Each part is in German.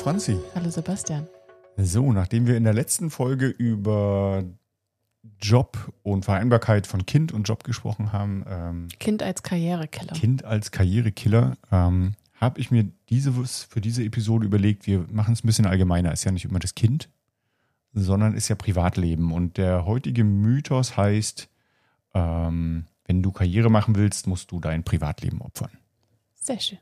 Franzi. Hallo Sebastian. So, nachdem wir in der letzten Folge über Job und Vereinbarkeit von Kind und Job gesprochen haben. Kind als Karrierekiller. Kind als Karrierekiller. Habe ich mir für diese Episode überlegt, wir machen es ein bisschen allgemeiner. Ist ja nicht immer das Kind, sondern ist ja Privatleben. Und der heutige Mythos heißt, wenn du Karriere machen willst, musst du dein Privatleben opfern. Sehr schön.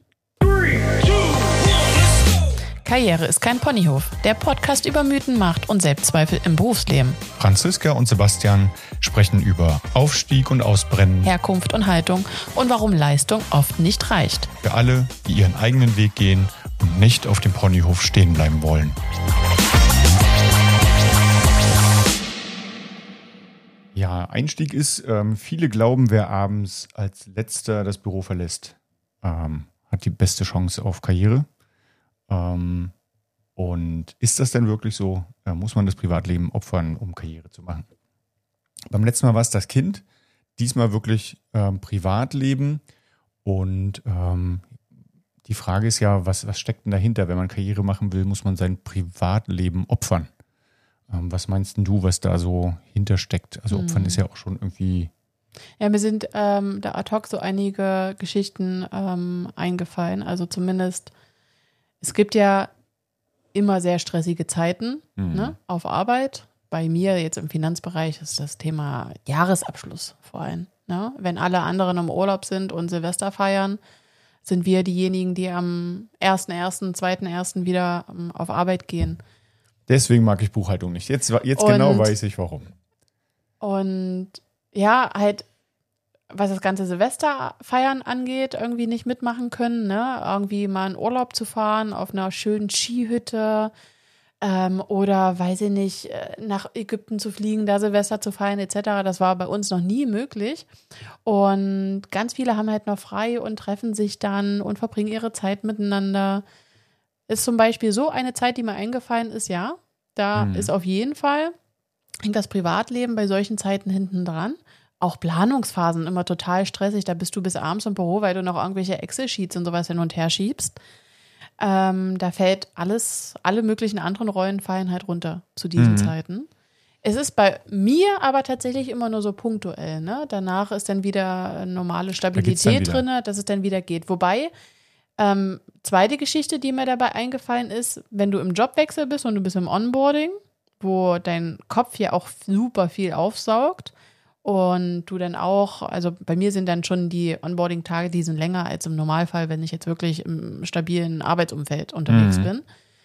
Karriere ist kein Ponyhof. Der Podcast über Mythen, Macht und Selbstzweifel im Berufsleben. Franziska und Sebastian sprechen über Aufstieg und Ausbrennen, Herkunft und Haltung und warum Leistung oft nicht reicht. für alle, die ihren eigenen Weg gehen und nicht auf dem Ponyhof stehen bleiben wollen. Ja, Einstieg ist, viele glauben, wer abends als Letzter das Büro verlässt, hat die beste Chance auf Karriere. Und ist das denn wirklich so? Muss man das Privatleben opfern, um Karriere zu machen? Beim letzten Mal war es das Kind, diesmal wirklich Privatleben. Und die Frage ist ja, was steckt denn dahinter? Wenn man Karriere machen will, muss man sein Privatleben opfern. Was meinst denn du, was da so hintersteckt? Also opfern ist ja auch schon irgendwie... Ja, mir sind da ad hoc so einige Geschichten eingefallen. Also zumindest, es gibt ja immer sehr stressige Zeiten ne, auf Arbeit. Bei mir jetzt im Finanzbereich ist das Thema Jahresabschluss vor allem. Ne? Wenn alle anderen im Urlaub sind und Silvester feiern, sind wir diejenigen, die am 1.1., 2.1. wieder auf Arbeit gehen. Deswegen mag ich Buchhaltung nicht. Jetzt genau weiß ich, warum. Und ja, halt, was das ganze Silvesterfeiern angeht, irgendwie nicht mitmachen können, ne? Irgendwie mal in Urlaub zu fahren auf einer schönen Skihütte oder, weiß ich nicht, nach Ägypten zu fliegen, da Silvester zu feiern etc. Das war bei uns noch nie möglich. Und ganz viele haben halt noch frei und treffen sich dann und verbringen ihre Zeit miteinander. Ist zum Beispiel so eine Zeit, die mir eingefallen ist, ja, da ist auf jeden Fall, hängt das Privatleben bei solchen Zeiten hinten dran. Auch Planungsphasen immer total stressig, da bist du bis abends im Büro, weil du noch irgendwelche Excel-Sheets und sowas hin und her schiebst. Da fällt alle möglichen anderen Rollen fallen halt runter zu diesen Zeiten. Es ist bei mir aber tatsächlich immer nur so punktuell, ne? Danach ist dann wieder normale Stabilität drin, dass es dann wieder geht. Wobei, zweite Geschichte, die mir dabei eingefallen ist, wenn du im Jobwechsel bist und du bist im Onboarding, wo dein Kopf ja auch super viel aufsaugt und du dann auch, also bei mir sind dann schon die Onboarding-Tage, die sind länger als im Normalfall, wenn ich jetzt wirklich im stabilen Arbeitsumfeld unterwegs bin.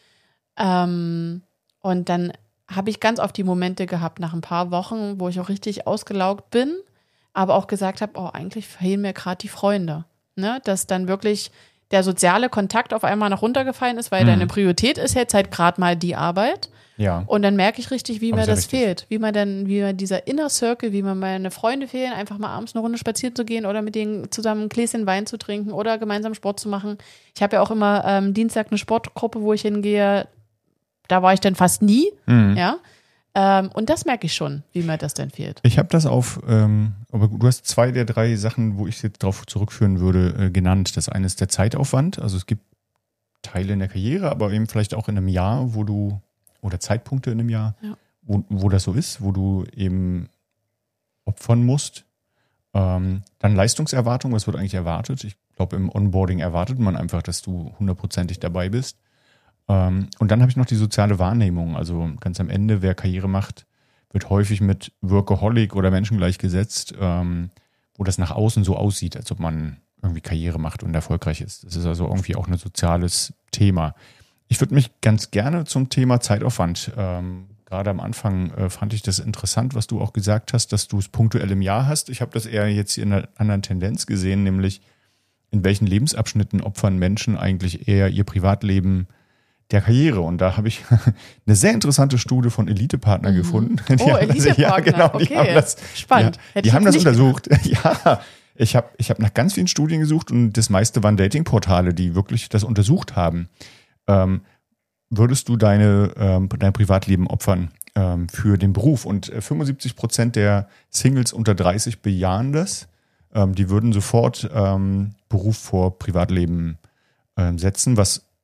Und dann habe ich ganz oft die Momente gehabt nach ein paar Wochen, wo ich auch richtig ausgelaugt bin, aber auch gesagt habe, oh, eigentlich fehlen mir gerade die Freunde. Ne? Dass dann wirklich der soziale Kontakt auf einmal noch runtergefallen ist, weil deine Priorität ist jetzt halt gerade mal die Arbeit. Ja. Und dann merke ich richtig, wie mir das fehlt. Wie mir dieser Inner Circle, wie mir meine Freunde fehlen, einfach mal abends eine Runde spazieren zu gehen oder mit denen zusammen ein Gläschen Wein zu trinken oder gemeinsam Sport zu machen. Ich habe ja auch immer Dienstag eine Sportgruppe, wo ich hingehe. Da war ich dann fast nie. Ja. Und das merke ich schon, wie mir das denn fehlt. Ich habe das aber du hast 2 der 3 Sachen, wo ich jetzt darauf zurückführen würde, genannt. Das eine ist der Zeitaufwand. Also es gibt Teile in der Karriere, aber eben vielleicht auch in einem Jahr, oder Zeitpunkte in einem Jahr, wo das so ist, wo du eben opfern musst. Dann Leistungserwartung, was wird eigentlich erwartet? Ich glaube, im Onboarding erwartet man einfach, dass du 100%ig dabei bist. Und dann habe ich noch die soziale Wahrnehmung. Also ganz am Ende, wer Karriere macht, wird häufig mit Workaholic oder Menschen gleichgesetzt, wo das nach außen so aussieht, als ob man irgendwie Karriere macht und erfolgreich ist. Das ist also irgendwie auch ein soziales Thema. Ich würde mich ganz gerne zum Thema Zeitaufwand, gerade am Anfang fand ich das interessant, was du auch gesagt hast, dass du es punktuell im Jahr hast. Ich habe das eher jetzt in einer anderen Tendenz gesehen, nämlich in welchen Lebensabschnitten opfern Menschen eigentlich eher ihr Privatleben der Karriere. Und da habe ich eine sehr interessante Studie von Elite-Partner gefunden. Elite-Partner, okay. Spannend. Die haben das untersucht. Ja, ich hab nach ganz vielen Studien gesucht und das meiste waren Datingportale, die wirklich das untersucht haben. Würdest du dein Privatleben opfern für den Beruf? Und 75% der Singles unter 30 bejahen das. Die würden sofort Beruf vor Privatleben setzen, was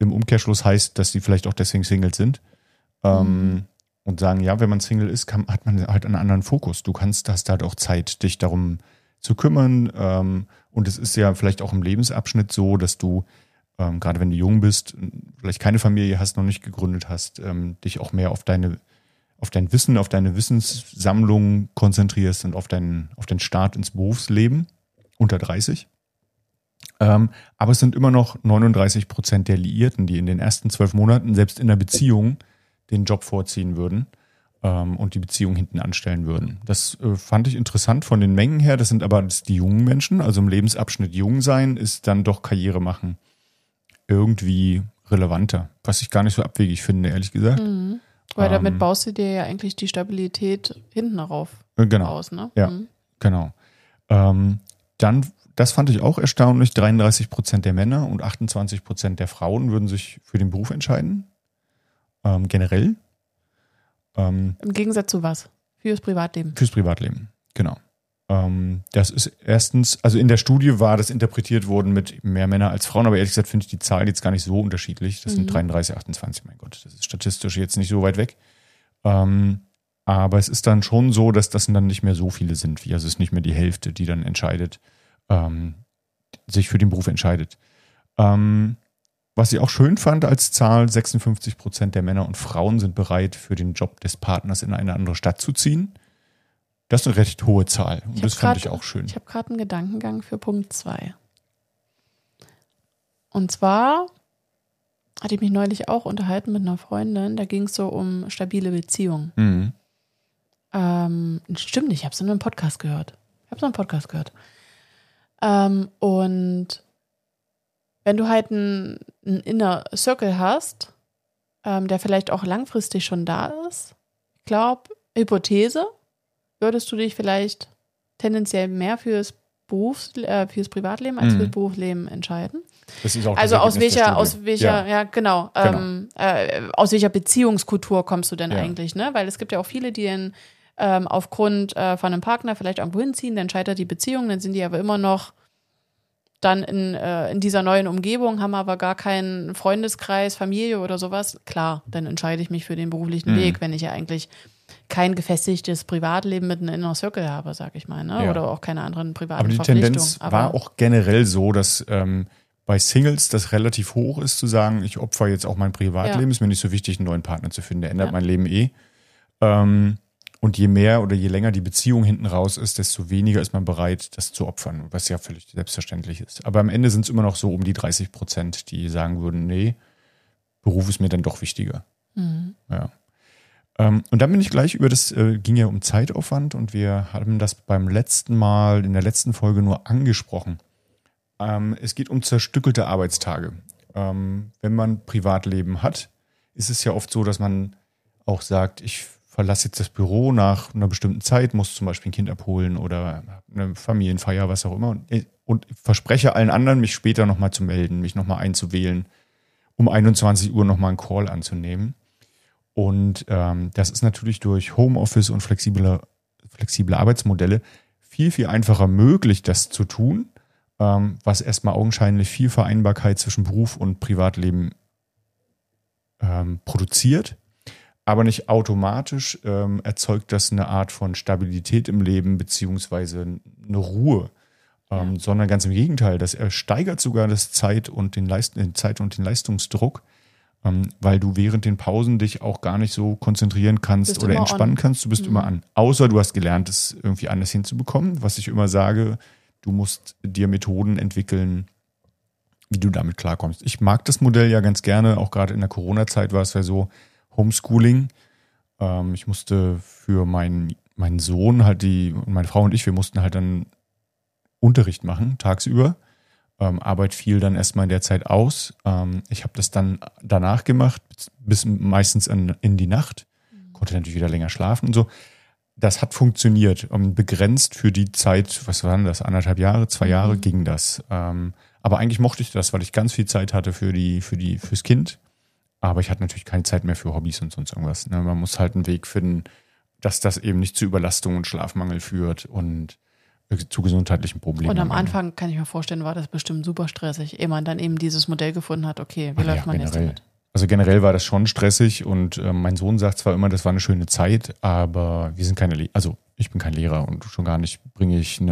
im Umkehrschluss heißt, dass sie vielleicht auch deswegen Singles sind. Und sagen, ja, wenn man Single ist, hat man halt einen anderen Fokus. Hast halt auch Zeit, dich darum zu kümmern. Und es ist ja vielleicht auch im Lebensabschnitt so, dass du, gerade wenn du jung bist, vielleicht keine Familie hast, noch nicht gegründet hast, dich auch mehr auf dein Wissen, auf deine Wissenssammlung konzentrierst und auf deinen Start ins Berufsleben unter 30. Aber es sind immer noch 39% der Liierten, die in den ersten 12 Monaten selbst in der Beziehung den Job vorziehen würden und die Beziehung hinten anstellen würden. Das fand ich interessant von den Mengen her. Das sind aber die jungen Menschen. Also im Lebensabschnitt jung sein ist dann doch Karriere machen irgendwie relevanter. Was ich gar nicht so abwegig finde, ehrlich gesagt. Weil damit baust du dir ja eigentlich die Stabilität hinten rauf aus, ne? Ja, genau. Dann, das fand ich auch erstaunlich, 33% der Männer und 28% der Frauen würden sich für den Beruf entscheiden. Generell. Im Gegensatz zu was? Fürs Privatleben. Fürs Privatleben, genau. Das ist erstens, also in der Studie war das interpretiert worden mit mehr Männer als Frauen, aber ehrlich gesagt finde ich die Zahl jetzt gar nicht so unterschiedlich. Das sind 33, 28, mein Gott, das ist statistisch jetzt nicht so weit weg. Aber es ist dann schon so, dass das dann nicht mehr so viele sind, also es ist nicht mehr die Hälfte, die dann entscheidet, sich für den Beruf entscheidet. Was ich auch schön fand als Zahl, 56% der Männer und Frauen sind bereit, für den Job des Partners in eine andere Stadt zu ziehen. Das ist eine recht hohe Zahl und das fand ich auch schön. Ich habe gerade einen Gedankengang für Punkt 2. Und zwar hatte ich mich neulich auch unterhalten mit einer Freundin, da ging es so um stabile Beziehungen. Stimmt nicht, ich habe es in einem Podcast gehört. Und wenn du halt einen Inner Circle hast, der vielleicht auch langfristig schon da ist, ich glaube, Hypothese, würdest du dich vielleicht tendenziell mehr fürs Privatleben als fürs Berufsleben entscheiden? Das ist auch also aus welcher Genau. Aus welcher Beziehungskultur kommst du denn eigentlich, ne? Weil es gibt ja auch viele, die aufgrund von einem Partner vielleicht irgendwo hinziehen, dann scheitert die Beziehung, dann sind die aber immer noch dann in dieser neuen Umgebung, haben aber gar keinen Freundeskreis, Familie oder sowas. Klar, dann entscheide ich mich für den beruflichen Weg, wenn ich ja eigentlich kein gefestigtes Privatleben mit einem Inner Circle habe, sag ich mal, ne? Oder auch keine anderen privaten aber die Verpflichtungen. Tendenz war auch generell so, dass bei Singles das relativ hoch ist, zu sagen, ich opfer jetzt auch mein Privatleben, ist mir nicht so wichtig, einen neuen Partner zu finden, der ändert mein Leben eh. Und je mehr oder je länger die Beziehung hinten raus ist, desto weniger ist man bereit, das zu opfern, was ja völlig selbstverständlich ist. Aber am Ende sind es immer noch so um die 30%, die sagen würden, nee, Beruf ist mir dann doch wichtiger. Ja. Und dann bin ich gleich ging ja um Zeitaufwand und wir haben das beim letzten Mal, in der letzten Folge nur angesprochen. Es geht um zerstückelte Arbeitstage. Wenn man Privatleben hat, ist es ja oft so, dass man auch sagt, ich verlasse jetzt das Büro nach einer bestimmten Zeit, muss zum Beispiel ein Kind abholen oder eine Familienfeier, was auch immer. Und verspreche allen anderen, mich später nochmal zu melden, mich nochmal einzuwählen, um 21 Uhr nochmal einen Call anzunehmen. Und das ist natürlich durch Homeoffice und flexible Arbeitsmodelle viel, viel einfacher möglich, das zu tun, was erstmal augenscheinlich viel Vereinbarkeit zwischen Beruf und Privatleben produziert. Aber nicht automatisch erzeugt das eine Art von Stabilität im Leben beziehungsweise eine Ruhe, sondern ganz im Gegenteil. Das steigert sogar das Zeit und den Leistungsdruck, weil du während den Pausen dich auch gar nicht so konzentrieren kannst oder entspannen kannst. Du bist immer an. Außer du hast gelernt, es irgendwie anders hinzubekommen. Was ich immer sage, du musst dir Methoden entwickeln, wie du damit klarkommst. Ich mag das Modell ja ganz gerne, auch gerade in der Corona-Zeit war es ja so, Homeschooling. Ich musste für meinen Sohn halt meine Frau und ich, wir mussten halt dann Unterricht machen, tagsüber. Arbeit fiel dann erstmal in der Zeit aus. Ich habe das dann danach gemacht, bis meistens in die Nacht. Konnte natürlich wieder länger schlafen und so. Das hat funktioniert. Begrenzt für die Zeit, was waren das, 1,5 Jahre, 2 Jahre ging das. Aber eigentlich mochte ich das, weil ich ganz viel Zeit hatte fürs Kind. Aber ich hatte natürlich keine Zeit mehr für Hobbys und sonst irgendwas. Ne? Man muss halt einen Weg finden, dass das eben nicht zu Überlastung und Schlafmangel führt und zu gesundheitlichen Problemen. Und am Anfang, kann ich mir vorstellen, war das bestimmt super stressig, ehe man dann eben dieses Modell gefunden hat, okay, wie läuft man jetzt damit? Also generell war das schon stressig und mein Sohn sagt zwar immer, das war eine schöne Zeit, aber wir sind also ich bin kein Lehrer und schon gar nicht bringe ich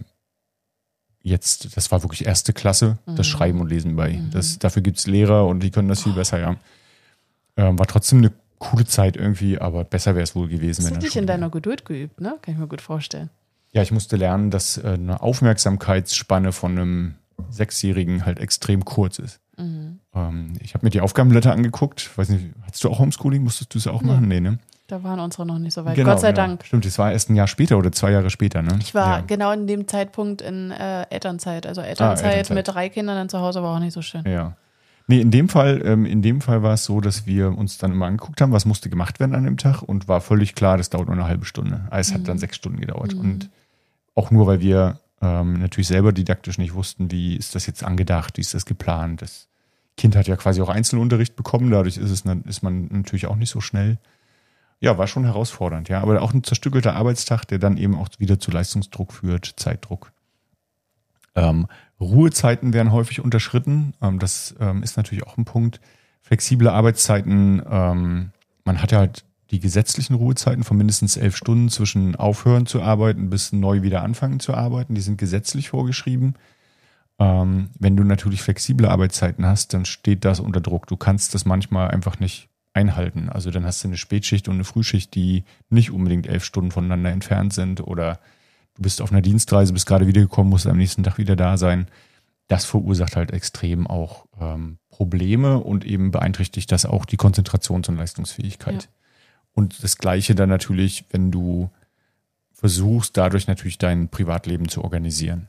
das war wirklich erste Klasse, das Schreiben und Lesen bei. Dafür gibt es Lehrer und die können das viel besser, ja. War trotzdem eine coole Zeit irgendwie, aber besser wäre es wohl gewesen. Hast du dich in deiner Geduld geübt, ne? Kann ich mir gut vorstellen. Ja, ich musste lernen, dass eine Aufmerksamkeitsspanne von einem 6-Jährigen halt extrem kurz ist. Ich habe mir die Aufgabenblätter angeguckt. Weiß nicht, hattest du auch Homeschooling? Musstest du es auch machen? Nee, ne? Da waren unsere noch nicht so weit. Genau, Gott sei Dank. Stimmt, das war erst ein Jahr später oder 2 Jahre später, ne? Ich war genau in dem Zeitpunkt in Elternzeit. Also Elternzeit mit 3 Kindern dann zu Hause war auch nicht so schön. Ja. Nee, in dem Fall war es so, dass wir uns dann immer angeguckt haben, was musste gemacht werden an dem Tag und war völlig klar, das dauert nur eine halbe Stunde. Es hat dann 6 Stunden gedauert. Und auch nur, weil wir natürlich selber didaktisch nicht wussten, wie ist das jetzt angedacht, wie ist das geplant. Das Kind hat ja quasi auch Einzelunterricht bekommen, dadurch ist man natürlich auch nicht so schnell. Ja, war schon herausfordernd, ja. Aber auch ein zerstückelter Arbeitstag, der dann eben auch wieder zu Leistungsdruck führt, Zeitdruck. Ruhezeiten werden häufig unterschritten. Das ist natürlich auch ein Punkt. Flexible Arbeitszeiten, man hat ja halt die gesetzlichen Ruhezeiten von mindestens 11 Stunden zwischen Aufhören zu arbeiten bis neu wieder anfangen zu arbeiten. Die sind gesetzlich vorgeschrieben. Wenn du natürlich flexible Arbeitszeiten hast, dann steht das unter Druck. Du kannst das manchmal einfach nicht einhalten. Also dann hast du eine Spätschicht und eine Frühschicht, die nicht unbedingt 11 Stunden voneinander entfernt sind, oder du bist auf einer Dienstreise, bist gerade wiedergekommen, musst am nächsten Tag wieder da sein. Das verursacht halt extrem auch Probleme und eben beeinträchtigt das auch die Konzentrations- und Leistungsfähigkeit. Ja. Und das Gleiche dann natürlich, wenn du versuchst, dadurch natürlich dein Privatleben zu organisieren.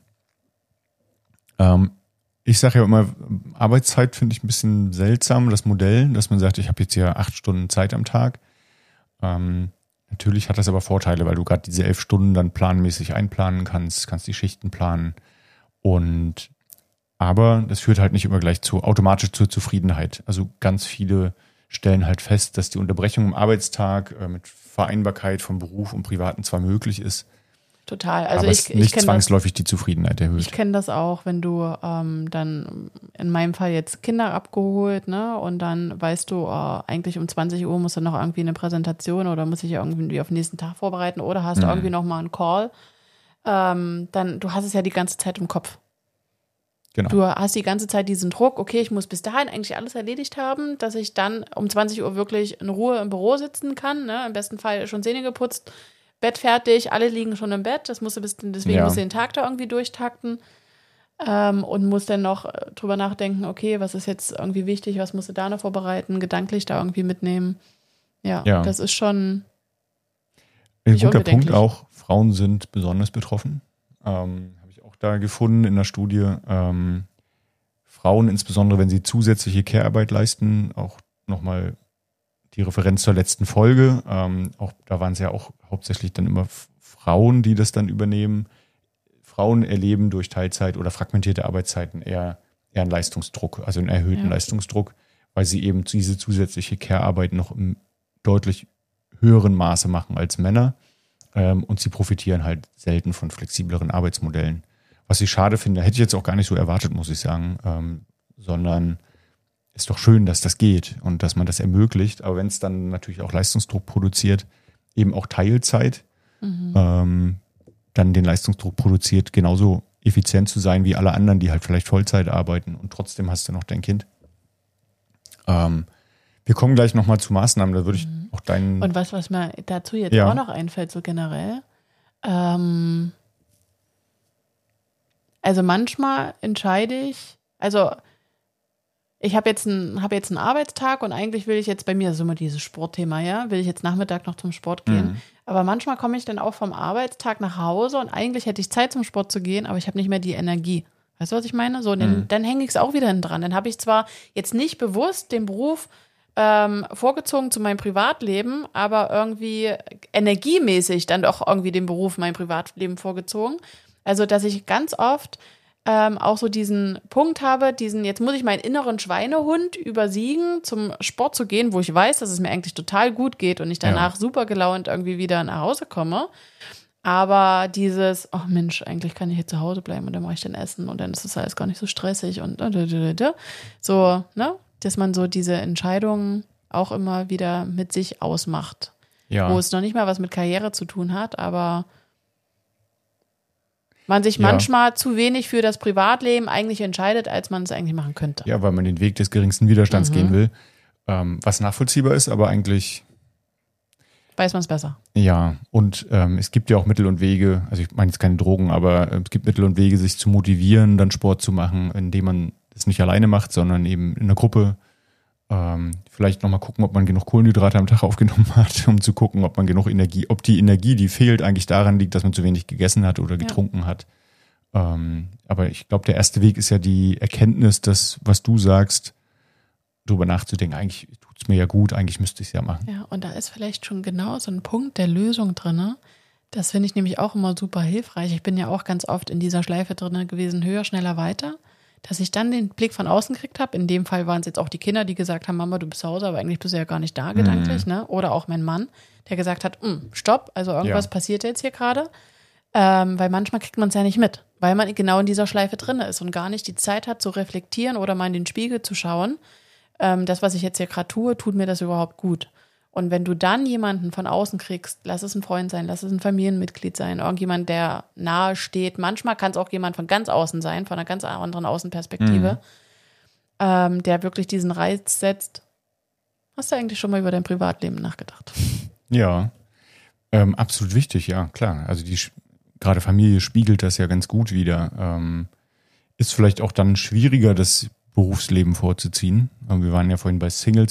Ich sage ja immer, Arbeitszeit finde ich ein bisschen seltsam, das Modell, dass man sagt, ich habe jetzt hier 8 Stunden Zeit am Tag. Natürlich hat das aber Vorteile, weil du gerade diese 11 Stunden dann planmäßig einplanen kannst die Schichten planen. Aber das führt halt nicht immer gleich automatisch zur Zufriedenheit. Also ganz viele stellen halt fest, dass die Unterbrechung im Arbeitstag mit Vereinbarkeit von Beruf und Privaten zwar möglich ist, total. Also aber es nicht zwangsläufig die Zufriedenheit erhöht. Ich kenne das auch, wenn du dann in meinem Fall jetzt Kinder abgeholt, ne, und dann weißt du, eigentlich um 20 Uhr musst du noch irgendwie eine Präsentation oder muss ich irgendwie auf den nächsten Tag vorbereiten oder hast du irgendwie noch mal einen Call, dann du hast es ja die ganze Zeit im Kopf. Genau. Du hast die ganze Zeit diesen Druck, okay, ich muss bis dahin eigentlich alles erledigt haben, dass ich dann um 20 Uhr wirklich in Ruhe im Büro sitzen kann, ne, im besten Fall schon Zähne geputzt, Bett fertig, alle liegen schon im Bett, musst du musst du den Tag da irgendwie durchtakten und musst dann noch drüber nachdenken, okay, was ist jetzt irgendwie wichtig, was musst du da noch vorbereiten, gedanklich da irgendwie mitnehmen. Ja. Das ist schon ein guter Punkt auch, Frauen sind besonders betroffen. Habe ich auch da gefunden in der Studie. Frauen, insbesondere wenn sie zusätzliche Care-Arbeit leisten, auch nochmal die Referenz zur letzten Folge, auch da waren es ja auch hauptsächlich dann immer Frauen, die das dann übernehmen. Frauen erleben durch Teilzeit oder fragmentierte Arbeitszeiten eher einen Leistungsdruck, also einen erhöhten Leistungsdruck, weil sie eben diese zusätzliche Care-Arbeit noch im deutlich höheren Maße machen als Männer, und sie profitieren halt selten von flexibleren Arbeitsmodellen. Was ich schade finde, hätte ich jetzt auch gar nicht so erwartet, muss ich sagen, sondern ist doch schön, dass das geht und dass man das ermöglicht. Aber wenn es dann natürlich auch Leistungsdruck produziert, eben auch Teilzeit, dann den Leistungsdruck produziert, genauso effizient zu sein wie alle anderen, die halt vielleicht Vollzeit arbeiten und trotzdem hast du noch dein Kind. Wir kommen gleich nochmal zu Maßnahmen, da würde ich auch deinen... Und was mir dazu jetzt auch noch einfällt, so generell, also manchmal entscheide ich, also ich habe jetzt einen Arbeitstag und eigentlich will ich jetzt, bei mir ist immer dieses Sportthema, ja, will ich jetzt Nachmittag noch zum Sport gehen. Aber manchmal komme ich dann auch vom Arbeitstag nach Hause und eigentlich hätte ich Zeit zum Sport zu gehen, aber ich habe nicht mehr die Energie. Weißt du, was ich meine? So, dann hänge ich es auch wieder hinten dran. Dann habe ich zwar jetzt nicht bewusst den Beruf vorgezogen zu meinem Privatleben, aber irgendwie energiemäßig dann doch irgendwie den Beruf, mein Privatleben vorgezogen. Also, dass ich ganz oft auch so diesen Punkt habe, jetzt muss ich meinen inneren Schweinehund übersiegen, zum Sport zu gehen, wo ich weiß, dass es mir eigentlich total gut geht und ich danach super gelaunt irgendwie wieder nach Hause komme. Aber dieses, ach Mensch, eigentlich kann ich hier zu Hause bleiben und dann mache ich dann Essen und dann ist das alles gar nicht so stressig und so, ne? Dass man so diese Entscheidungen auch immer wieder mit sich ausmacht. Ja. Wo es noch nicht mal was mit Karriere zu tun hat, aber man sich manchmal zu wenig für das Privatleben eigentlich entscheidet, als man es eigentlich machen könnte. Ja, weil man den Weg des geringsten Widerstands gehen will. Was nachvollziehbar ist, aber eigentlich weiß man es besser. Ja, und es gibt ja auch Mittel und Wege, also ich meine jetzt keine Drogen, aber es gibt Mittel und Wege, sich zu motivieren, dann Sport zu machen, indem man das nicht alleine macht, sondern eben in einer Gruppe. Vielleicht nochmal gucken, ob man genug Kohlenhydrate am Tag aufgenommen hat, um zu gucken, ob man genug Energie, ob die Energie, die fehlt, eigentlich daran liegt, dass man zu wenig gegessen hat oder getrunken hat. Aber ich glaube, der erste Weg ist ja die Erkenntnis, dass, was du sagst, drüber nachzudenken, eigentlich tut es mir ja gut, eigentlich müsste ich es ja machen. Ja, und da ist vielleicht schon genau so ein Punkt der Lösung drin. Das finde ich nämlich auch immer super hilfreich. Ich bin ja auch ganz oft in dieser Schleife drin gewesen, höher, schneller, weiter. Dass ich dann den Blick von außen gekriegt habe. In dem Fall waren es jetzt auch die Kinder, die gesagt haben, Mama, du bist zu Hause, aber eigentlich bist du ja gar nicht da gedanklich. Ne? Oder auch mein Mann, der gesagt hat, stopp, also irgendwas passiert jetzt hier gerade. Weil manchmal kriegt man es ja nicht mit, weil man genau in dieser Schleife drin ist und gar nicht die Zeit hat zu reflektieren oder mal in den Spiegel zu schauen. Das, was ich jetzt hier gerade tue, tut mir das überhaupt gut? Und wenn du dann jemanden von außen kriegst, lass es ein Freund sein, lass es ein Familienmitglied sein, irgendjemand, der nahe steht, manchmal kann es auch jemand von ganz außen sein, von einer ganz anderen Außenperspektive, der wirklich diesen Reiz setzt. Hast du eigentlich schon mal über dein Privatleben nachgedacht? Ja, absolut wichtig, ja, klar. Also gerade Familie spiegelt das ja ganz gut wider. Ist vielleicht auch dann schwieriger, das Berufsleben vorzuziehen. Wir waren ja vorhin bei Singles,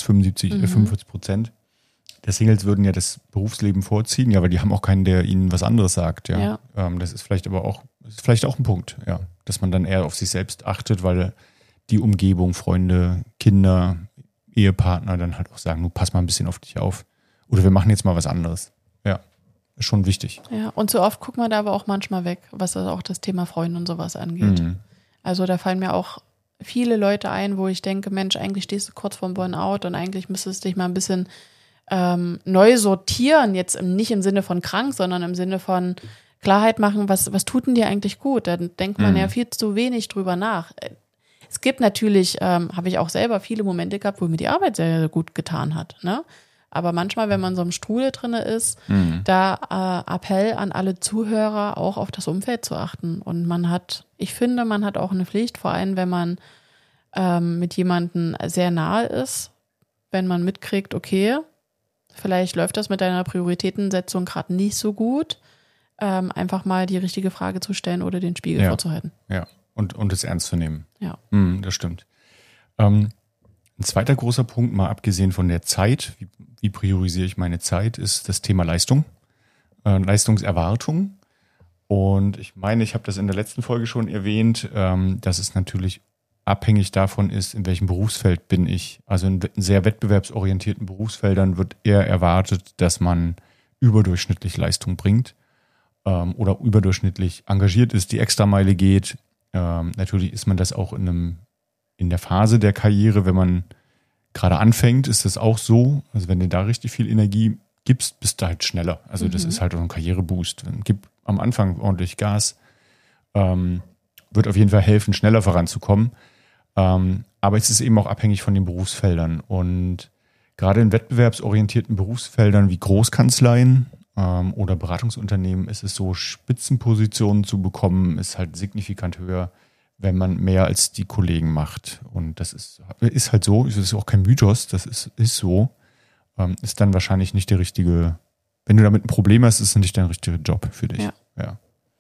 45%. Der Singles würden ja das Berufsleben vorziehen, ja, weil die haben auch keinen, der ihnen was anderes sagt. Ja. Das ist vielleicht aber auch, ein Punkt, ja, dass man dann eher auf sich selbst achtet, weil die Umgebung, Freunde, Kinder, Ehepartner dann halt auch sagen, du pass mal ein bisschen auf dich auf. Oder wir machen jetzt mal was anderes. Ja, ist schon wichtig. Ja, und so oft guckt man da aber auch manchmal weg, was auch das Thema Freunde und sowas angeht. Also da fallen mir auch viele Leute ein, wo ich denke, Mensch, eigentlich stehst du kurz vorm Burnout und eigentlich müsstest du dich mal ein bisschen neu sortieren, jetzt nicht im Sinne von krank, sondern im Sinne von Klarheit machen, was tut denn dir eigentlich gut? Da denkt man ja viel zu wenig drüber nach. Es gibt natürlich, habe ich auch selber viele Momente gehabt, wo mir die Arbeit sehr, sehr gut getan hat, ne? Aber manchmal, wenn man so im Strudel drin ist, da Appell an alle Zuhörer, auch auf das Umfeld zu achten. Und ich finde, man hat auch eine Pflicht, vor allem, wenn man mit jemandem sehr nahe ist, wenn man mitkriegt, okay, vielleicht läuft das mit deiner Prioritätensetzung gerade nicht so gut, einfach mal die richtige Frage zu stellen oder den Spiegel vorzuhalten. Ja, und es ernst zu nehmen. Ja. Das stimmt. Ein zweiter großer Punkt, mal abgesehen von der Zeit, wie priorisiere ich meine Zeit, ist das Thema Leistung, Leistungserwartung. Und ich meine, ich habe das in der letzten Folge schon erwähnt, dass es natürlich abhängig davon ist, in welchem Berufsfeld bin ich. Also in sehr wettbewerbsorientierten Berufsfeldern wird eher erwartet, dass man überdurchschnittlich Leistung bringt oder überdurchschnittlich engagiert ist, die Extrameile geht. Natürlich ist man das auch in der Phase der Karriere, wenn man gerade anfängt, ist das auch so. Also wenn du da richtig viel Energie gibst, bist du halt schneller. Also das ist halt auch ein Karriereboost. Gib am Anfang ordentlich Gas. Wird auf jeden Fall helfen, schneller voranzukommen. Aber es ist eben auch abhängig von den Berufsfeldern. Und gerade in wettbewerbsorientierten Berufsfeldern wie Großkanzleien oder Beratungsunternehmen ist es so, Spitzenpositionen zu bekommen, ist halt signifikant höher, wenn man mehr als die Kollegen macht. Und das ist halt so, es ist auch kein Mythos, das ist so. Ist dann wahrscheinlich nicht der richtige, wenn du damit ein Problem hast, ist es nicht der richtige Job für dich. Ja.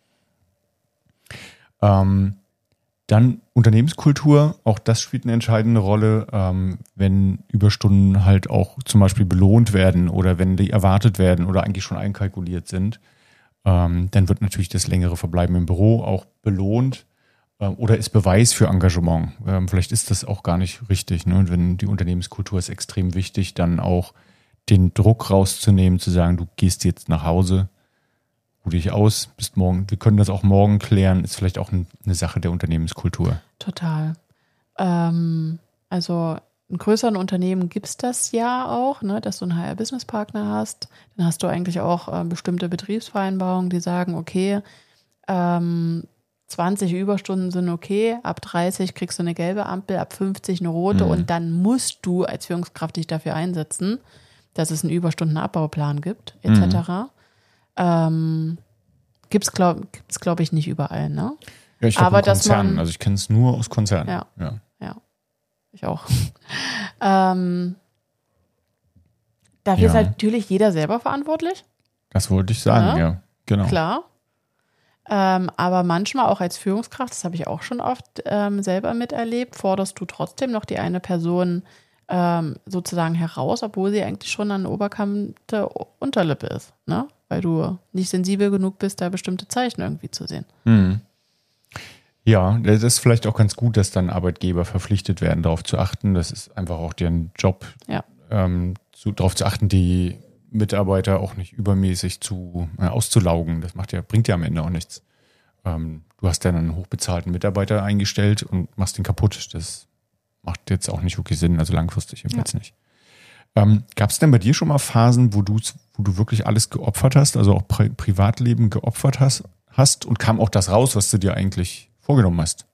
Dann Unternehmenskultur, auch das spielt eine entscheidende Rolle, wenn Überstunden halt auch zum Beispiel belohnt werden oder wenn die erwartet werden oder eigentlich schon einkalkuliert sind, dann wird natürlich das längere Verbleiben im Büro auch belohnt oder ist Beweis für Engagement. Vielleicht ist das auch gar nicht richtig, ne? Und wenn die Unternehmenskultur ist extrem wichtig, dann auch den Druck rauszunehmen, zu sagen, du gehst jetzt nach Hause, ruh dich aus, bis morgen. Wir können das auch morgen klären, ist vielleicht auch eine Sache der Unternehmenskultur. Total. Also in größeren Unternehmen gibt es das ja auch, ne, dass du einen HR-Business-Partner hast. Dann hast du eigentlich auch bestimmte Betriebsvereinbarungen, die sagen, okay, 20 Überstunden sind okay, ab 30 kriegst du eine gelbe Ampel, ab 50 eine rote und dann musst du als Führungskraft dich dafür einsetzen, dass es einen Überstundenabbauplan gibt, etc. Gibt's glaub ich, nicht überall, ne? Ja, ich glaube Aber in Konzernen, also ich kenne es nur aus Konzernen. Ja. Ich auch. Dafür ist halt natürlich jeder selber verantwortlich. Das wollte ich sagen, ja. Genau. Klar. Aber manchmal auch als Führungskraft, das habe ich auch schon oft selber miterlebt, forderst du trotzdem noch die eine Person sozusagen heraus, obwohl sie eigentlich schon an der Oberkante Unterlippe ist, ne? Weil du nicht sensibel genug bist, da bestimmte Zeichen irgendwie zu sehen. Mhm. Ja, das ist vielleicht auch ganz gut, dass dann Arbeitgeber verpflichtet werden, darauf zu achten. Das ist einfach auch deren Job, darauf zu achten, die Mitarbeiter auch nicht übermäßig auszulaugen. Das bringt ja am Ende auch nichts. Du hast ja einen hochbezahlten Mitarbeiter eingestellt und machst ihn kaputt. Das macht jetzt auch nicht wirklich Sinn, also langfristig jedenfalls nicht. Gab es denn bei dir schon mal Phasen, wo du wirklich alles geopfert hast, also auch Privatleben geopfert hast und kam auch das raus, was du dir eigentlich vorgenommen hast?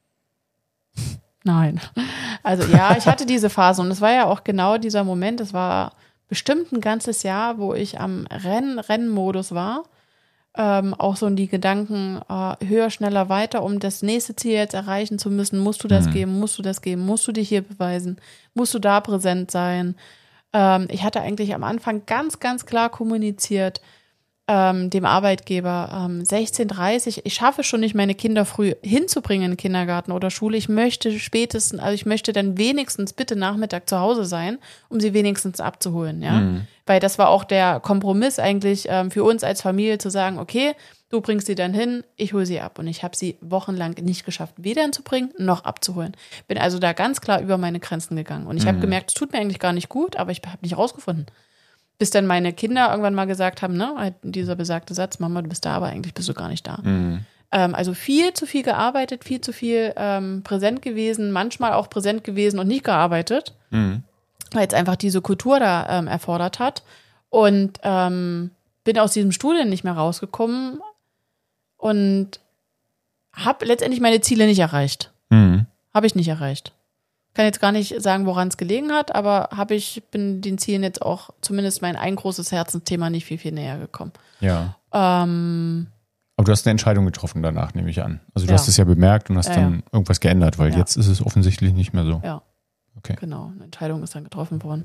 Nein. Also ja, ich hatte diese Phase und es war ja auch genau dieser Moment, es war bestimmt ein ganzes Jahr, wo ich am Rennmodus war. Auch so in die Gedanken, höher, schneller, weiter, um das nächste Ziel jetzt erreichen zu müssen. Musst du das geben, musst du das geben, musst du dich hier beweisen, musst du da präsent sein. Ich hatte eigentlich am Anfang ganz, ganz klar kommuniziert, dem Arbeitgeber 16:30, ich schaffe schon nicht, meine Kinder früh hinzubringen in den Kindergarten oder Schule. Ich möchte dann wenigstens bitte Nachmittag zu Hause sein, um sie wenigstens abzuholen, ja. Weil das war auch der Kompromiss eigentlich für uns als Familie zu sagen, okay, du bringst sie dann hin, ich hole sie ab. Und ich habe sie wochenlang nicht geschafft, weder hinzubringen noch abzuholen. Bin also da ganz klar über meine Grenzen gegangen. Und ich habe gemerkt, es tut mir eigentlich gar nicht gut, aber ich habe nicht rausgefunden. Bis dann meine Kinder irgendwann mal gesagt haben, ne, halt dieser besagte Satz, Mama, du bist da, aber eigentlich bist du gar nicht da. Also viel zu viel gearbeitet, viel zu viel präsent gewesen, manchmal auch präsent gewesen und nicht gearbeitet, weil es einfach diese Kultur da erfordert hat. Und bin aus diesem Studium nicht mehr rausgekommen und habe letztendlich meine Ziele nicht erreicht. Habe ich nicht erreicht. Kann jetzt gar nicht sagen, woran es gelegen hat, aber bin den Zielen jetzt auch zumindest ein großes Herzensthema nicht viel, viel näher gekommen. Ja. Aber du hast eine Entscheidung getroffen danach, nehme ich an. Also du hast es ja bemerkt und hast dann irgendwas geändert, weil jetzt ist es offensichtlich nicht mehr so. Ja. Okay. Genau, eine Entscheidung ist dann getroffen worden.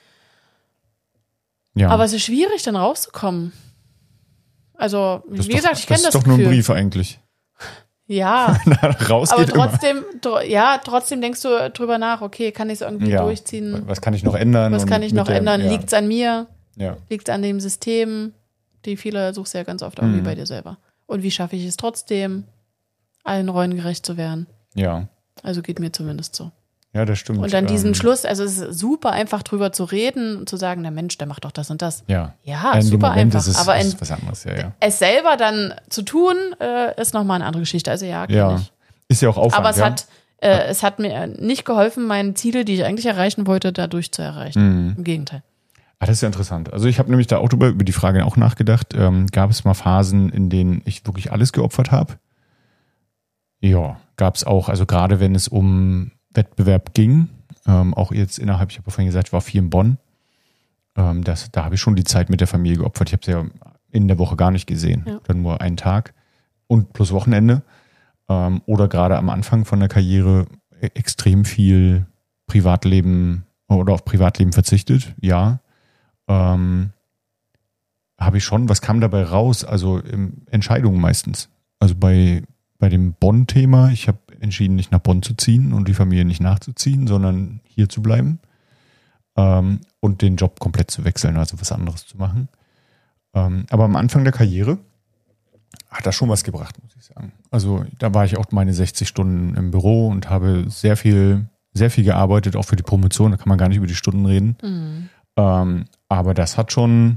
Ja. Aber es ist schwierig, dann rauszukommen. Also, wie gesagt, ich kenne das Gefühl. Das ist doch nur ein Brief eigentlich. Ja, raus aber geht trotzdem denkst du drüber nach, okay, kann ich es irgendwie durchziehen? Was kann ich noch ändern? Liegt es an mir? Ja. Liegt es an dem System? Die Fehler suchst du ja ganz oft irgendwie bei dir selber. Und wie schaffe ich es trotzdem, allen Rollen gerecht zu werden? Ja. Also geht mir zumindest so. Ja, das stimmt. Und dann diesen Schluss, also es ist super einfach drüber zu reden und zu sagen, der Mensch, der macht doch das und das. Ja, super einfach. Aber ist was anderes, ja. Es selber dann zu tun, ist nochmal eine andere Geschichte. Also kann ich. Ist ja auch Aufwand. Aber es hat mir nicht geholfen, meine Ziele, die ich eigentlich erreichen wollte, dadurch zu erreichen. Im Gegenteil. Das ist ja interessant. Also ich habe nämlich da auch über die Frage auch nachgedacht. Gab es mal Phasen, in denen ich wirklich alles geopfert habe? Ja, gab es auch. Also gerade wenn es um Wettbewerb ging, auch jetzt ich habe vorhin gesagt, ich war viel in Bonn. Da habe ich schon die Zeit mit der Familie geopfert. Ich habe sie ja in der Woche gar nicht gesehen. Ja. Dann nur einen Tag und plus Wochenende. Oder gerade am Anfang von der Karriere extrem viel Privatleben oder auf Privatleben verzichtet. Ja. Habe ich schon. Was kam dabei raus? Also Entscheidungen meistens. Also bei dem Bonn-Thema, ich habe entschieden, nicht nach Bonn zu ziehen und die Familie nicht nachzuziehen, sondern hier zu bleiben und den Job komplett zu wechseln, also was anderes zu machen. Aber am Anfang der Karriere hat das schon was gebracht, muss ich sagen. Also da war ich auch meine 60 Stunden im Büro und habe sehr viel gearbeitet, auch für die Promotion, da kann man gar nicht über die Stunden reden. Aber das hat schon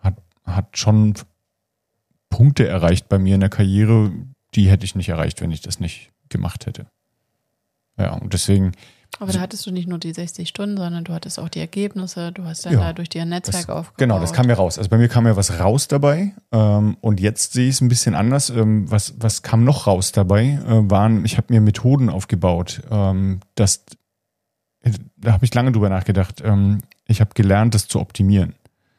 Punkte erreicht bei mir in der Karriere, die hätte ich nicht erreicht, wenn ich das nicht gemacht hätte. Ja, und deswegen. Aber da hattest du nicht nur die 60 Stunden, sondern du hattest auch die Ergebnisse, du hast dann Ja, dadurch dir ein Netzwerk aufgebaut. Genau, das kam ja raus. Also bei mir kam ja was raus dabei und jetzt sehe ich es ein bisschen anders. Was kam noch raus dabei? Ich habe mir Methoden aufgebaut. Da habe ich lange drüber nachgedacht. Ich habe gelernt, das zu optimieren.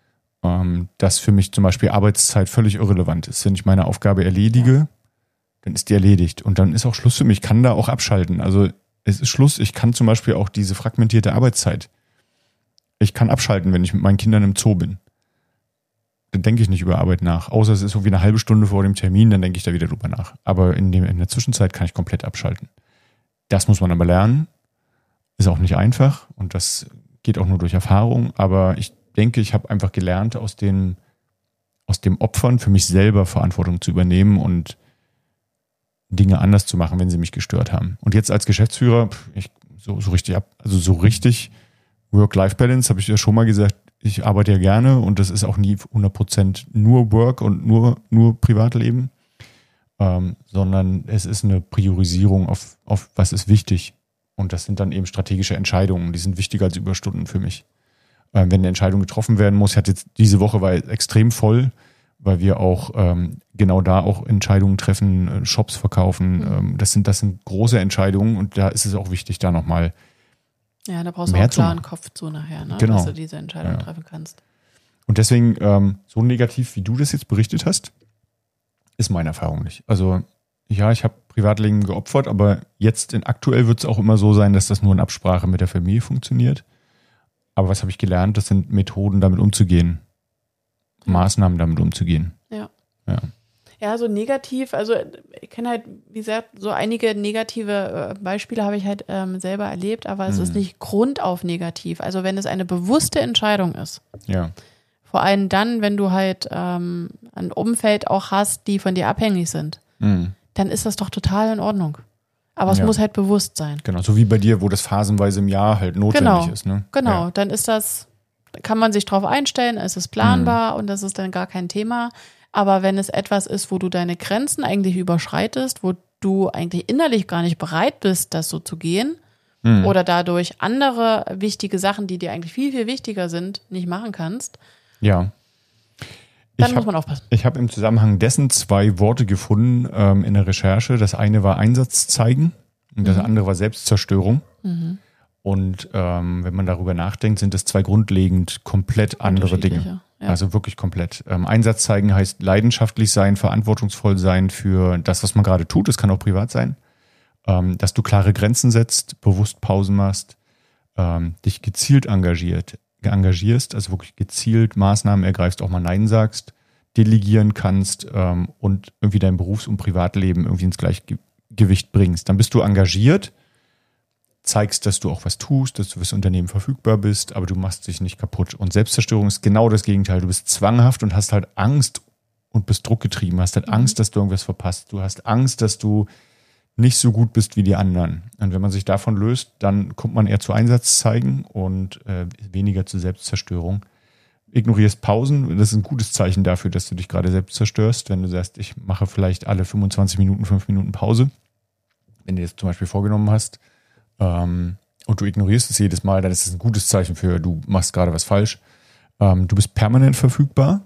Dass für mich zum Beispiel Arbeitszeit völlig irrelevant ist. Wenn ich meine Aufgabe erledige, dann ist die erledigt. Und dann ist auch Schluss für mich. Ich kann da auch abschalten. Also es ist Schluss. Ich kann zum Beispiel auch diese fragmentierte Arbeitszeit. Ich kann abschalten, wenn ich mit meinen Kindern im Zoo bin. Dann denke ich nicht über Arbeit nach. Außer es ist so wie eine halbe Stunde vor dem Termin, dann denke ich da wieder drüber nach. Aber in der Zwischenzeit kann ich komplett abschalten. Das muss man aber lernen. Ist auch nicht einfach und das geht auch nur durch Erfahrung. Aber ich denke, ich habe einfach gelernt, aus dem Opfern für mich selber Verantwortung zu übernehmen und Dinge anders zu machen, wenn sie mich gestört haben. Und jetzt als Geschäftsführer, so richtig Work-Life-Balance, habe ich ja schon mal gesagt, ich arbeite ja gerne und das ist auch nie 100% nur Work und nur Privatleben, sondern es ist eine Priorisierung auf was ist wichtig. Und das sind dann eben strategische Entscheidungen, die sind wichtiger als Überstunden für mich. Wenn eine Entscheidung getroffen werden muss, diese Woche war extrem voll, weil wir auch genau da auch Entscheidungen treffen, Shops verkaufen. Das sind große Entscheidungen und da ist es auch wichtig, da nochmal ja, da brauchst du auch einen klaren Kopf zu nachher, ne? Genau. Dass du diese Entscheidung treffen kannst. Und deswegen, so negativ, wie du das jetzt berichtet hast, ist meine Erfahrung nicht. Also ja, ich habe Privatleben geopfert, aber aktuell wird es auch immer so sein, dass das nur in Absprache mit der Familie funktioniert. Aber was habe ich gelernt? Das sind Methoden, damit umzugehen. Maßnahmen, damit umzugehen. Ja. Ja, so negativ, also ich kenne halt, wie gesagt, so einige negative Beispiele habe ich halt selber erlebt, aber es ist nicht grundauf negativ. Also wenn es eine bewusste Entscheidung ist. Ja. Vor allem dann, wenn du halt ein Umfeld auch hast, die von dir abhängig sind, dann ist das doch total in Ordnung. Aber es muss halt bewusst sein. Genau, so wie bei dir, wo das phasenweise im Jahr halt notwendig ist. Ne? Genau, ja. Dann kann man sich drauf einstellen, es ist planbar und das ist dann gar kein Thema. Aber wenn es etwas ist, wo du deine Grenzen eigentlich überschreitest, wo du eigentlich innerlich gar nicht bereit bist, das so zu gehen oder dadurch andere wichtige Sachen, die dir eigentlich viel, viel wichtiger sind, nicht machen kannst, ja. Dann muss man aufpassen. Ich habe im Zusammenhang dessen 2 Worte gefunden in der Recherche. Das eine war Einsatz zeigen und das andere war Selbstzerstörung. Und wenn man darüber nachdenkt, sind das 2 grundlegend komplett andere Dinge. Ja. Also wirklich komplett. Einsatz zeigen heißt leidenschaftlich sein, verantwortungsvoll sein für das, was man gerade tut. Das kann auch privat sein. Dass du klare Grenzen setzt, bewusst Pausen machst, dich gezielt engagierst, also wirklich gezielt Maßnahmen ergreifst, auch mal Nein sagst, delegieren kannst und irgendwie dein Berufs- und Privatleben irgendwie ins Gleichgewicht bringst. Dann bist du engagiert, zeigst, dass du auch was tust, dass du fürs Unternehmen verfügbar bist, aber du machst dich nicht kaputt. Und Selbstzerstörung ist genau das Gegenteil. Du bist zwanghaft und hast halt Angst und bist druckgetrieben, hast halt Angst, dass du irgendwas verpasst. Du hast Angst, dass du nicht so gut bist wie die anderen. Und wenn man sich davon löst, dann kommt man eher zu Einsatz zeigen und weniger zu Selbstzerstörung. Ignorierst Pausen, das ist ein gutes Zeichen dafür, dass du dich gerade selbst zerstörst. Wenn du sagst, ich mache vielleicht alle 25 Minuten 5 Minuten Pause, wenn du das zum Beispiel vorgenommen hast und du ignorierst es jedes Mal, dann ist das ein gutes Zeichen für, du machst gerade was falsch. Du bist permanent verfügbar.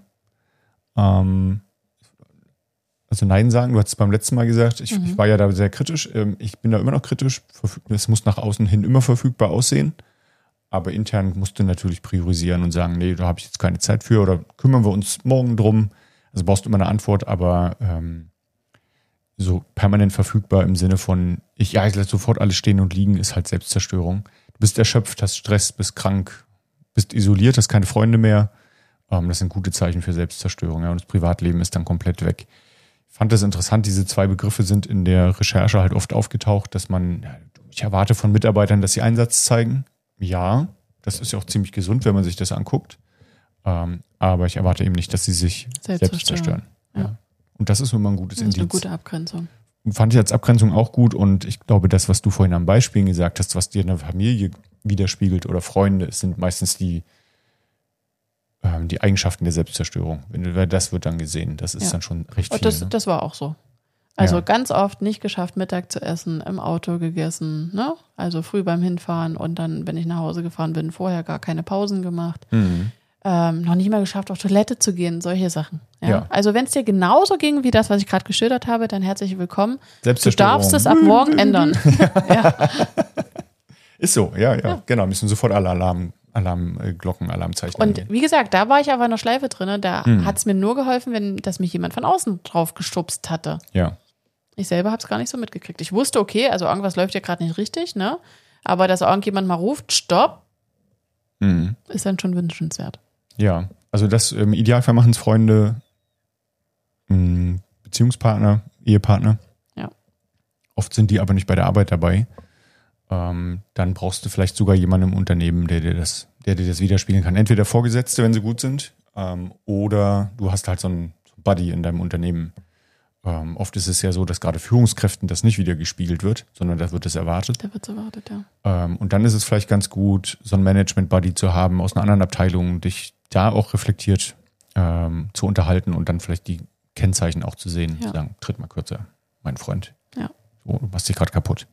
Also Nein sagen, du hast es beim letzten Mal gesagt, ich war ja da sehr kritisch, ich bin da immer noch kritisch, es muss nach außen hin immer verfügbar aussehen, aber intern musst du natürlich priorisieren und sagen, nee, da habe ich jetzt keine Zeit für oder kümmern wir uns morgen drum, also brauchst du immer eine Antwort, aber so permanent verfügbar im Sinne von, ich lasse sofort alles stehen und liegen, ist halt Selbstzerstörung. Du bist erschöpft, hast Stress, bist krank, bist isoliert, hast keine Freunde mehr, das sind gute Zeichen für Selbstzerstörung, ja, und das Privatleben ist dann komplett weg. Ich fand das interessant, diese 2 Begriffe sind in der Recherche halt oft aufgetaucht, dass ich erwarte von Mitarbeitern, dass sie Einsatz zeigen. Ja, das ist ja auch ziemlich gesund, wenn man sich das anguckt. Aber ich erwarte eben nicht, dass sie sich selbst zerstören. Ja. Und das ist immer ein gutes Indiz. Das ist eine gute Abgrenzung. Fand ich als Abgrenzung auch gut und ich glaube, das, was du vorhin am Beispiel gesagt hast, was dir in der Familie widerspiegelt oder Freunde, sind meistens die Eigenschaften der Selbstzerstörung. Das wird dann gesehen. Das ist dann schon recht viel. Das war auch so. Also Ja. ganz oft nicht geschafft, Mittag zu essen, im Auto gegessen, ne? Also früh beim Hinfahren und dann, wenn ich nach Hause gefahren bin, vorher gar keine Pausen gemacht. Noch nicht mal geschafft, auf Toilette zu gehen, solche Sachen. Ja? Ja. Also wenn es dir genauso ging wie das, was ich gerade geschildert habe, dann herzlich willkommen. Du Selbstzerstörung. darfst es ab morgen ändern. Ja. Ist so, ja. Genau. Müssen sofort alle Alarmglocken, Alarmzeichen Und angehen. wie gesagt, da war ich aber in der Schleife drin. Da hat es mir nur geholfen, wenn dass mich jemand von außen drauf gestupst hatte. Ja. Ich selber habe es gar nicht so mitgekriegt. Ich wusste, okay, also irgendwas läuft ja gerade nicht richtig, ne? Aber dass irgendjemand mal ruft, stopp, ist dann schon wünschenswert. Ja, also das im Idealfall machen es Freunde, Beziehungspartner, Ehepartner. Ja. Oft sind die aber nicht bei der Arbeit dabei. Dann brauchst du vielleicht sogar jemanden im Unternehmen, der dir das widerspiegeln kann. Entweder Vorgesetzte, wenn sie gut sind, oder du hast halt so einen Buddy in deinem Unternehmen. Oft ist es ja so, dass gerade Führungskräften das nicht wieder gespiegelt wird, sondern da wird es erwartet. Da wird es erwartet, ja. Und dann ist es vielleicht ganz gut, so einen Management-Buddy zu haben aus einer anderen Abteilung, dich da auch reflektiert zu unterhalten und dann vielleicht die Kennzeichen auch zu sehen. Ja. Zu sagen, tritt mal kürzer, mein Freund. Ja. So, du machst dich gerade kaputt.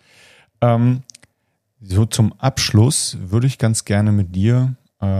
So zum Abschluss würde ich ganz gerne mit dir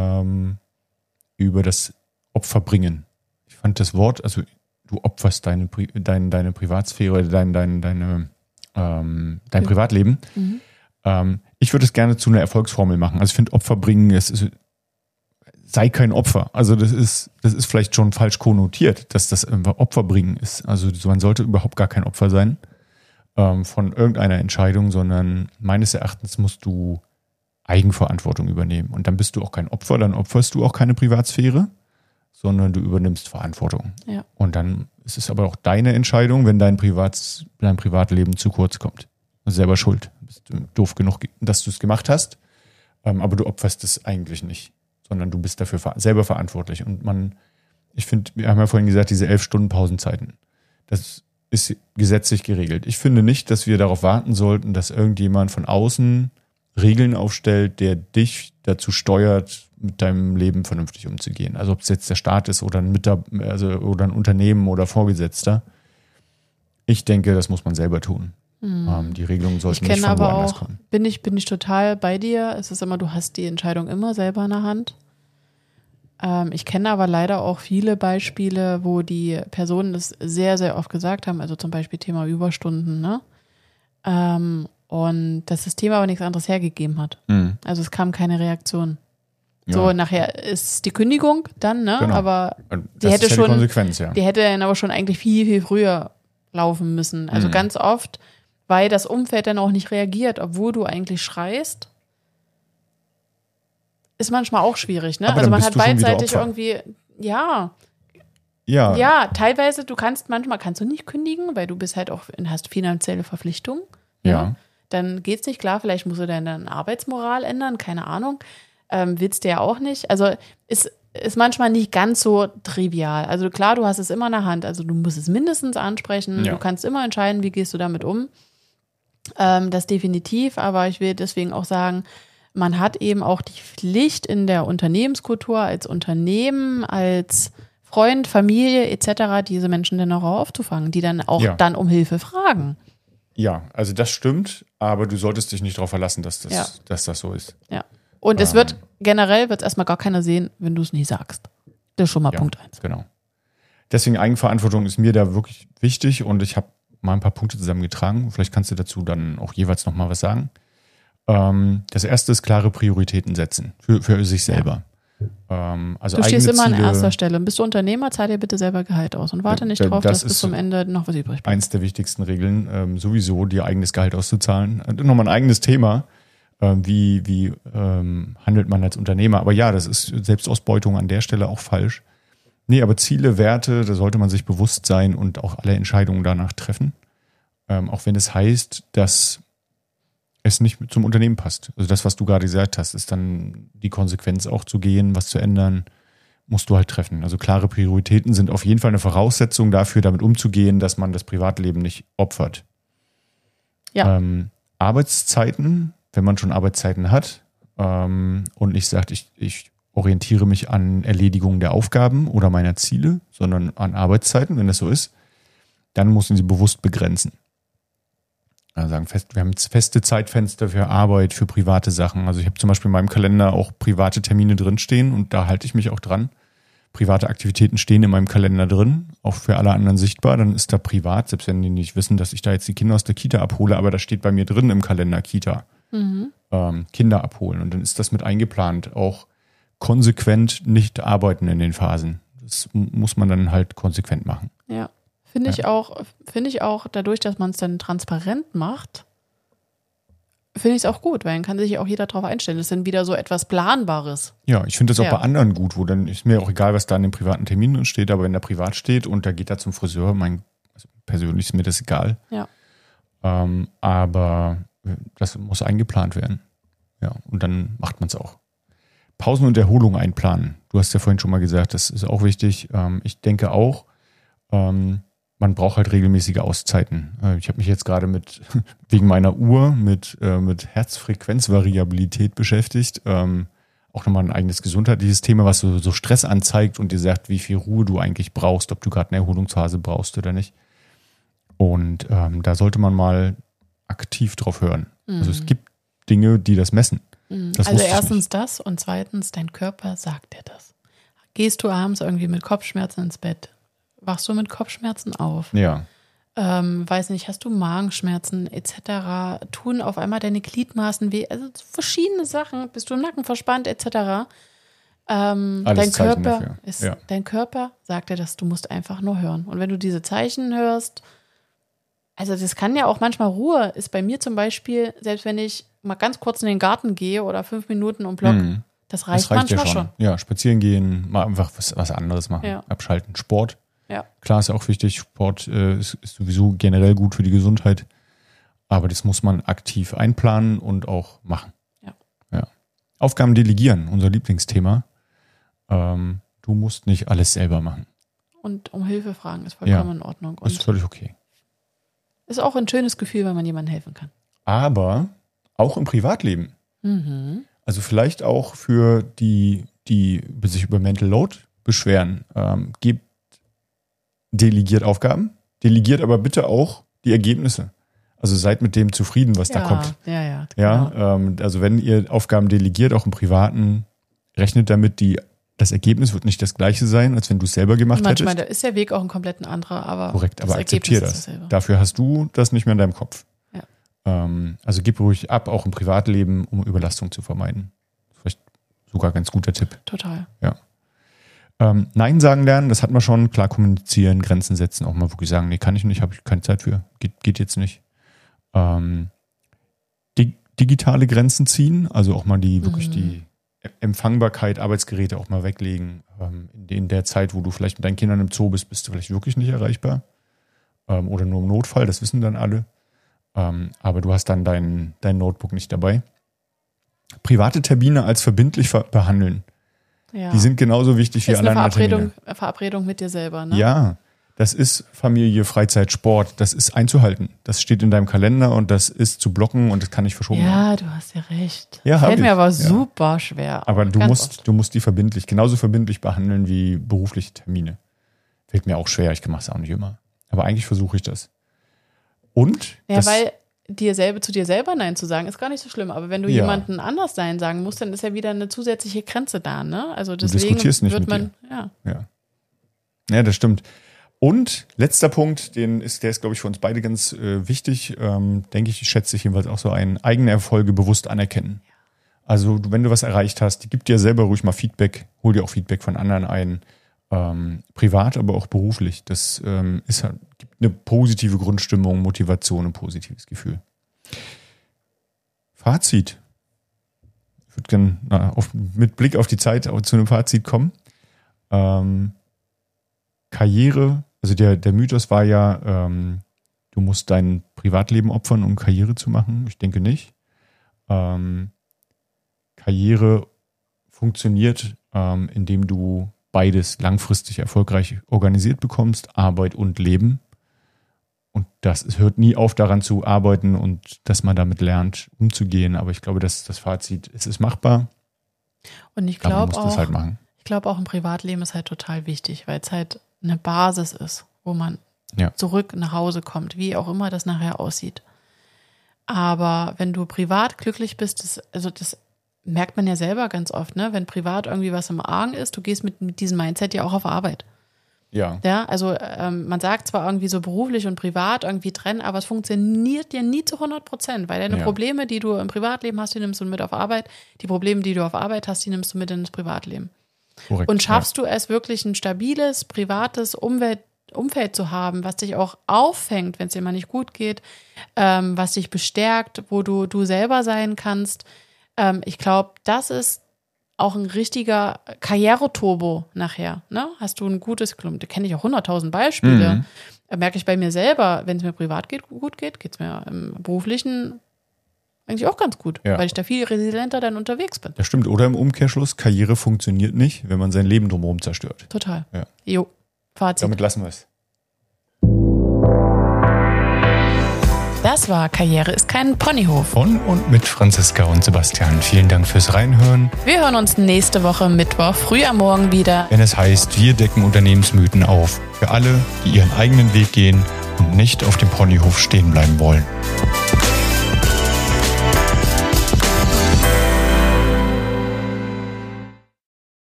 über das Opfer bringen. Ich fand das Wort, also du opferst deine Privatsphäre, dein Privatleben. Ich würde es gerne zu einer Erfolgsformel machen. Also ich finde, Opfer bringen, sei kein Opfer. Also das ist vielleicht schon falsch konnotiert, dass das Opfer bringen ist. Also man sollte überhaupt gar kein Opfer sein von irgendeiner Entscheidung, sondern meines Erachtens musst du Eigenverantwortung übernehmen. Und dann bist du auch kein Opfer, dann opferst du auch keine Privatsphäre, sondern du übernimmst Verantwortung. Ja. Und dann ist es aber auch deine Entscheidung, wenn dein Privatleben zu kurz kommt. Selber schuld. Bist du doof genug, dass du es gemacht hast, aber du opferst es eigentlich nicht, sondern du bist dafür selber verantwortlich. Und ich finde, wir haben ja vorhin gesagt, diese 11 Stunden Pausenzeiten, das ist gesetzlich geregelt. Ich finde nicht, dass wir darauf warten sollten, dass irgendjemand von außen Regeln aufstellt, der dich dazu steuert, mit deinem Leben vernünftig umzugehen. Also ob es jetzt der Staat ist oder oder ein Unternehmen oder Vorgesetzter. Ich denke, das muss man selber tun. Die Regelungen sollten nicht von woanders kommen. Bin ich total bei dir. Es ist immer, du hast die Entscheidung immer selber in der Hand. Ich kenne aber leider auch viele Beispiele, wo die Personen das sehr, sehr oft gesagt haben, also zum Beispiel Thema Überstunden, ne? Und das System aber nichts anderes hergegeben hat. Also es kam keine Reaktion. Ja. So, nachher ist die Kündigung dann, ne? Genau. Aber das hätte ist ja schon, die Konsequenz, ja. die hätte dann aber schon eigentlich viel, viel früher laufen müssen. Also ganz oft, weil das Umfeld dann auch nicht reagiert, obwohl du eigentlich schreist, ist manchmal auch schwierig, ne? Aber Also dann man bist hat du schon wieder beidseitig Opfer. irgendwie, Ja. ja, teilweise, manchmal kannst du nicht kündigen, weil du bist halt auch, hast finanzielle Verpflichtungen. Ja. Dann geht's nicht, klar, vielleicht musst du deine Arbeitsmoral ändern, keine Ahnung. Willst du ja auch nicht. Also ist manchmal nicht ganz so trivial. Also klar, du hast es immer in der Hand. Also du musst es mindestens ansprechen. Ja. Du kannst immer entscheiden, wie gehst du damit um. Das definitiv. Aber ich will deswegen auch sagen, man hat eben auch die Pflicht in der Unternehmenskultur als Unternehmen, als Freund, Familie etc. diese Menschen dann auch aufzufangen, die dann auch dann um Hilfe fragen. Ja, also das stimmt, aber du solltest dich nicht darauf verlassen, dass das so ist. Ja. Und es generell wird es erstmal gar keiner sehen, wenn du es nie sagst. Das ist schon mal Punkt 1. Genau. Deswegen Eigenverantwortung ist mir da wirklich wichtig und ich habe mal ein paar Punkte zusammengetragen. Vielleicht kannst du dazu dann auch jeweils nochmal was sagen. Das erste ist klare Prioritäten setzen für sich selber. Also du stehst immer an Ziele, erster Stelle. Bist du Unternehmer, zahl dir bitte selber Gehalt aus und warte nicht drauf, dass bis zum Ende noch was übrig bleibt. Eins der wichtigsten Regeln, sowieso dir eigenes Gehalt auszuzahlen. Nochmal ein eigenes Thema. Wie handelt man als Unternehmer? Aber ja, das ist Selbstausbeutung an der Stelle auch falsch. Nee, aber Ziele, Werte, da sollte man sich bewusst sein und auch alle Entscheidungen danach treffen. Auch wenn es heißt, dass es nicht zum Unternehmen passt. Also das, was du gerade gesagt hast, ist dann die Konsequenz auch zu gehen, was zu ändern, musst du halt treffen. Also klare Prioritäten sind auf jeden Fall eine Voraussetzung dafür, damit umzugehen, dass man das Privatleben nicht opfert. Ja. Arbeitszeiten, wenn man schon Arbeitszeiten hat und nicht sagt, ich orientiere mich an Erledigung der Aufgaben oder meiner Ziele, sondern an Arbeitszeiten, wenn das so ist, dann muss man sie bewusst begrenzen. Also sagen, wir haben jetzt feste Zeitfenster für Arbeit, für private Sachen. Also ich habe zum Beispiel in meinem Kalender auch private Termine drinstehen und da halte ich mich auch dran. Private Aktivitäten stehen in meinem Kalender drin, auch für alle anderen sichtbar. Dann ist da privat, selbst wenn die nicht wissen, dass ich da jetzt die Kinder aus der Kita abhole, aber da steht bei mir drin im Kalender Kita. Kinder abholen. Und dann ist das mit eingeplant. Auch konsequent nicht arbeiten in den Phasen. Das muss man dann halt konsequent machen. Ja. Finde ich auch, dadurch, dass man es dann transparent macht, finde ich es auch gut, weil dann kann sich auch jeder darauf einstellen. Das ist dann wieder so etwas Planbares. Ja, ich finde das auch bei anderen gut, wo dann ist mir auch egal, was da in dem privaten Termin drin steht, aber wenn da privat steht und da geht er zum Friseur, persönlich ist mir das egal. Ja. Aber das muss eingeplant werden. Ja, und dann macht man es auch. Pausen und Erholung einplanen. Du hast ja vorhin schon mal gesagt, das ist auch wichtig. Ich denke auch, man braucht halt regelmäßige Auszeiten. Ich habe mich jetzt gerade wegen meiner Uhr mit Herzfrequenzvariabilität beschäftigt. Auch nochmal ein eigenes gesundheitliches Thema, was so Stress anzeigt und dir sagt, wie viel Ruhe du eigentlich brauchst, ob du gerade eine Erholungsphase brauchst oder nicht. Und da sollte man mal aktiv drauf hören. Also es gibt Dinge, die das messen. Das also erstens das und zweitens, dein Körper sagt dir das. Gehst du abends irgendwie mit Kopfschmerzen ins Bett? Wachst du mit Kopfschmerzen auf? Ja. Weiß nicht, hast du Magenschmerzen etc.? Tun auf einmal deine Gliedmaßen weh? Also verschiedene Sachen. Bist du im Nacken verspannt etc.? Dein Körper sagt dir das, du musst einfach nur hören. Und wenn du diese Zeichen hörst, also das kann ja auch manchmal Ruhe, ist bei mir zum Beispiel, selbst wenn ich mal ganz kurz in den Garten gehe oder 5 Minuten und Block, das reicht manchmal ja schon. Ja, spazieren gehen, mal einfach was anderes machen, abschalten. Sport. Ja. Klar, ist ja auch wichtig. Sport ist sowieso generell gut für die Gesundheit. Aber das muss man aktiv einplanen und auch machen. Ja. Aufgaben delegieren, unser Lieblingsthema. Du musst nicht alles selber machen. Und um Hilfe fragen ist vollkommen in Ordnung. Und ist völlig okay. Ist auch ein schönes Gefühl, wenn man jemandem helfen kann. Aber auch im Privatleben. Also vielleicht auch für die sich über Mental Load beschweren. Delegiert Aufgaben, delegiert aber bitte auch die Ergebnisse. Also seid mit dem zufrieden, was da kommt. Genau. Also wenn ihr Aufgaben delegiert, auch im Privaten, rechnet damit, das Ergebnis wird nicht das gleiche sein, als wenn du es selber gemacht hättest. Manchmal ist der Weg auch ein komplett anderer, aber korrekt, aber akzeptier das. Dafür hast du das nicht mehr in deinem Kopf. Ja. Also gib ruhig ab, auch im Privatleben, um Überlastung zu vermeiden. Vielleicht sogar ein ganz guter Tipp. Total. Ja. Nein sagen lernen, das hat man schon. Klar kommunizieren, Grenzen setzen, auch mal wirklich sagen, nee, kann ich nicht, habe ich keine Zeit für, geht jetzt nicht. Digitale Grenzen ziehen, also auch mal wirklich die Empfangbarkeit, Arbeitsgeräte auch mal weglegen. In der Zeit, wo du vielleicht mit deinen Kindern im Zoo bist du vielleicht wirklich nicht erreichbar. Oder nur im Notfall, das wissen dann alle. Aber du hast dann dein Notebook nicht dabei. Private Termine als verbindlich behandeln. Ja. Die sind genauso wichtig wie alle anderen Termine. Verabredung mit dir selber, ne? Ja, das ist Familie, Freizeit, Sport. Das ist einzuhalten. Das steht in deinem Kalender und das ist zu blocken und das kann nicht verschoben werden. Ja, du hast ja recht. Ja, fällt mir aber super schwer. Aber du musst die genauso verbindlich behandeln wie berufliche Termine. Fällt mir auch schwer, ich mache es auch nicht immer. Aber eigentlich versuche ich das. Und? Ja, weil zu dir selber Nein zu sagen, ist gar nicht so schlimm. Aber wenn du jemanden anders Nein sagen musst, dann ist ja wieder eine zusätzliche Grenze da, ne? Also deswegen du diskutierst nicht mit dir. Ja, das stimmt. Und letzter Punkt, der ist, glaube ich, für uns beide ganz wichtig, denke ich, schätze ich jedenfalls auch so ein, eigene Erfolge bewusst anerkennen. Ja. Also wenn du was erreicht hast, gib dir selber ruhig mal Feedback, hol dir auch Feedback von anderen ein, privat, aber auch beruflich. Das gibt eine positive Grundstimmung, Motivation, ein positives Gefühl. Fazit. Ich würde gerne mit Blick auf die Zeit zu einem Fazit kommen. Karriere, also der Mythos war ja, du musst dein Privatleben opfern, um Karriere zu machen. Ich denke nicht. Karriere funktioniert, indem du beides langfristig erfolgreich organisiert bekommst, Arbeit und Leben. Und es hört nie auf, daran zu arbeiten und dass man damit lernt, umzugehen. Aber ich glaube, dass das Fazit, es ist machbar. Und ich glaube auch, halt machen. Ich glaube auch im Privatleben ist halt total wichtig, weil es halt eine Basis ist, wo man zurück nach Hause kommt, wie auch immer das nachher aussieht. Aber wenn du privat glücklich bist, das merkt man ja selber ganz oft, ne? Wenn privat irgendwie was im Argen ist, du gehst mit diesem Mindset ja auch auf Arbeit. Ja. Ja, also man sagt zwar irgendwie so beruflich und privat irgendwie trennen, aber es funktioniert ja nie zu 100%, weil deine Probleme, die du im Privatleben hast, die nimmst du mit auf Arbeit. Die Probleme, die du auf Arbeit hast, die nimmst du mit ins Privatleben. Korrekt, und schaffst du es wirklich, ein stabiles, privates Umfeld zu haben, was dich auch auffängt, wenn es dir mal nicht gut geht, was dich bestärkt, wo du selber sein kannst. Ich glaube, das ist auch ein richtiger Karriereturbo nachher. Ne? Hast du ein gutes, da kenne ich auch 100.000 Beispiele. Merke ich bei mir selber, wenn es mir privat gut geht, geht es mir im Beruflichen eigentlich auch ganz gut, weil ich da viel resilienter dann unterwegs bin. Das stimmt. Oder im Umkehrschluss, Karriere funktioniert nicht, wenn man sein Leben drumherum zerstört. Total. Ja. Jo, Fazit. Damit lassen wir es. Das war Karriere ist kein Ponyhof. Von und mit Franziska und Sebastian. Vielen Dank fürs Reinhören. Wir hören uns nächste Woche Mittwoch früh am Morgen wieder. Wenn es heißt, wir decken Unternehmensmythen auf. Für alle, die ihren eigenen Weg gehen und nicht auf dem Ponyhof stehen bleiben wollen.